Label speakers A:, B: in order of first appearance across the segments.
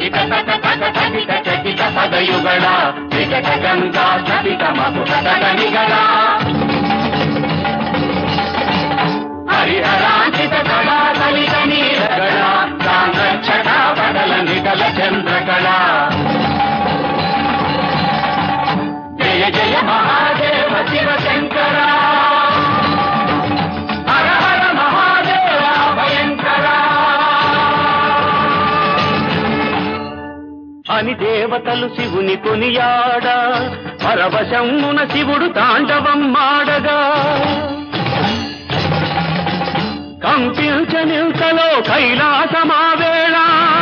A: చకిత తక తక చకిత చకిత పదయుగళ వికట గంగా చకిత మధుకట నిగళ హరిహరాంకిత కళా కలిత నీలగళ సాంద్రక్షణ పడల నిగల చంద్రకళ జయ జయ మహాదేవ శివ శంకర హర హర మహాదేవ భయంకర అని దేవతలు శివుని కొనియాడ పరవశమున శివుడు తాండవం మాడగా కంపించనింతలో కైలాసమావేళ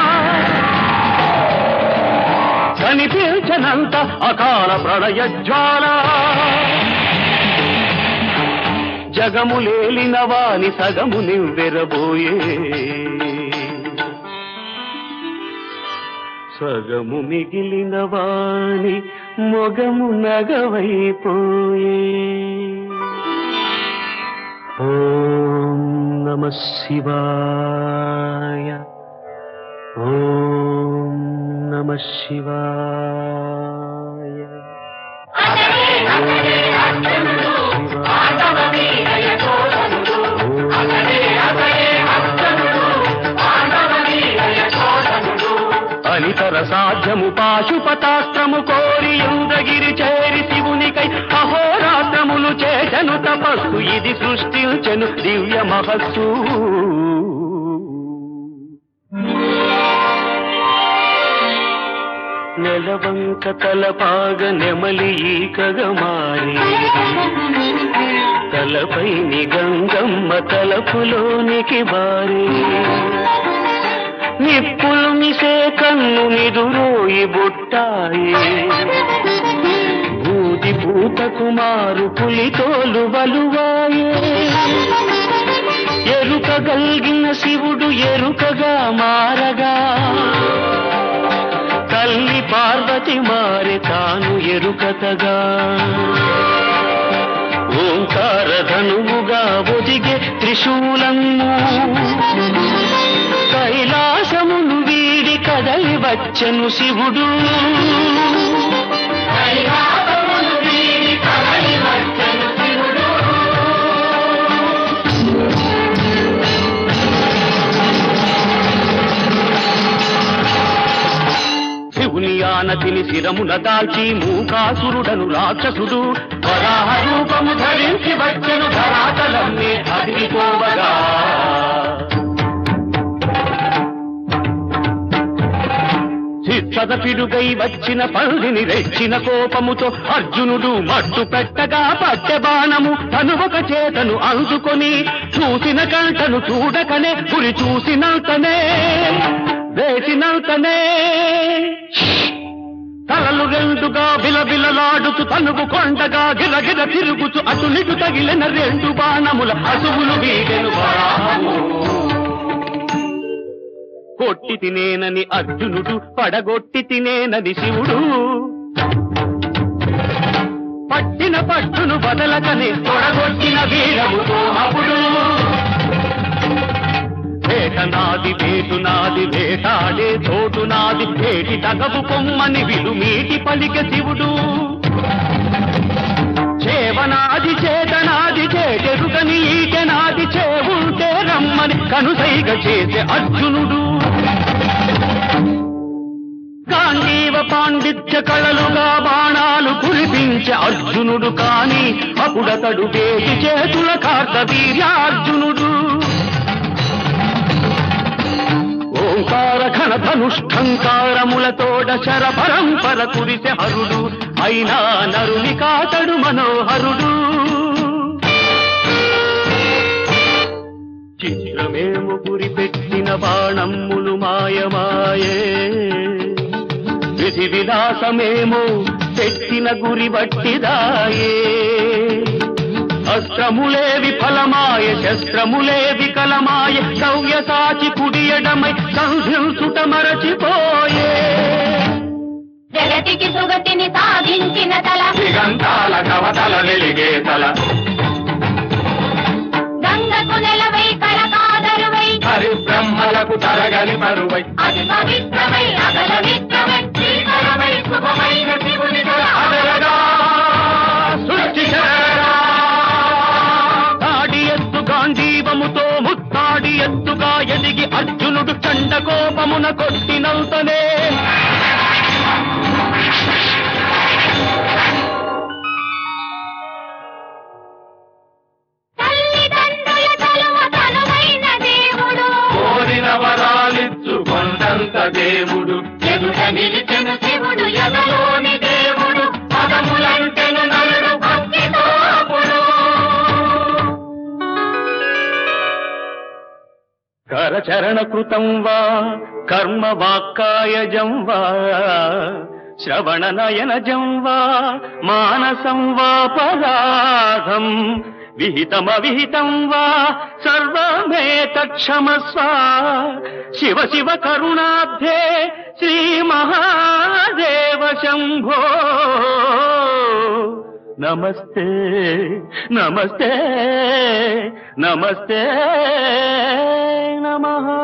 A: కనిపించనంత అకాల ప్రళయ జ్వాల జగములేలిన వాని సగము నివ్వెరబోయే సగము మిగిలిన వాని మొగము నగవైపోయే ఓం నమః శివాయ ఓం నమః శివాయ అనితర సాధ్యము పాశుపతాస్త్రము కోరి ఇంద్రగిరి చేరి శివునికై అహోరాత్రములు చేసెను తపస్సు ఇది సృష్టించెను దివ్య మహస్సు నెలవంక తలపాగ నెమలి ఈకగా మారి తలపై నిగంగమ్మ తలపులోనికి బారి నిప్పులు మిసే కన్ను నిదురోయి బుట్టాయి బూది పూత కుమారు పులితోలు వలువాయే ఎరుక గల్గిన శివుడు ఎరుకగా మారగా తల్లి పార్వతి మారి తాను ఎరుకతగా ఓంకార ధనువుగా ఒదిగే త్రిశూలము కైలాసమును వీడి కదలి వచ్చెను శివుడు శివుని ఆనతిని శిరమున దాల్చి మూకాసురుడను రాక్షసుడు వరాహ రూపము ధరించి వచ్చెను ధరాతలన్నీ అదిరిపోవగా చిత్తదపిడుగై వచ్చిన పల్లిని రెచ్చిన కోపముతో అర్జునుడు మట్టు పెట్టగా పట్టె బాణము తను ఒక చేతను అందుకొని చూసిన కంటను చూడకనే గురి చూసినంతనే వేసినంతనే తలలు రెండుగా బిలబిలలాడుతూ తనుగు కొండగా గిరగిర తిరుగుతూ అటునిటు తగిలిన రెండు బాణముల అసువులు వీడెను వరాహము కొట్టి తినేనని అర్జునుడు పడగొట్టి తినేనని శివుడు పట్టిన పట్టును బదలకనే తొడగొట్టిన వీరముతో అప్పుడు వేట నాది వేటు నాది వేటాడే తోటు నాది వేటి తగవు కొమ్మని విలుమీటి పలిక శివుడు చేవనాది చేతనాది చేటెరుగని ఈటెనాది చేవుంటే రమ్మని కనుసైగ చేసే అర్జునుడు గాంధీవ పాండిత్య కళలుగా బాణాలు కురిపించే అర్జునుడు కాని అప్పుడతడు వేటి చేతుల కార్తవీర్యార్జునుడు ఓంకార ఘనధనుష్ఠంకారములతోడ శర పరంపర కురిసె హరుడు అయినా నరుని కాతడు మనోహరుడు చిత్రమేము గురి పెట్టిన బాణమ్ములు మాయమాయే విధి విలాసమేమో పెట్టిన గురి బట్టిదాయే అస్త్రములే విఫలమాయ శస్త్రములే వికలమాయ సవ్యసాచి కుడియడమై సంధించుట మరచిపోయే
B: జగతికి సుగతిని సాధించిన తల
A: దిగంతాల కవతల వెలిగే తల
B: గంగకు నెలవై కళకాదరువై
A: హరి బ్రహ్మలకు తరగని పరువై
B: అది పవిత్రమై అగల
A: మండ కోపమున కొట్టినంతనే
B: తల్లిదండ్రుల తలువ తనువైన దేవుడు
A: కోరిన వరాలిచ్చు కొండంత దేవుడు
B: ఎదుట నిలిచెను శివుడు ఎదలోని దేవుడు పదములంటెను నలుడు భక్తితో అప్పుడు.
A: కరచరణ కృతం వా కర్మ వాక్కాయజం వా శ్రవణ నయనజం వా మానసం వా పరాధం విహితమవిహితం వా సర్వమేతక్షమస్వ శివ శివ కరుణాబ్ధే శ్రీ మహాదేవ శంభో నమస్తే నమస్తే నమస్తే నమః.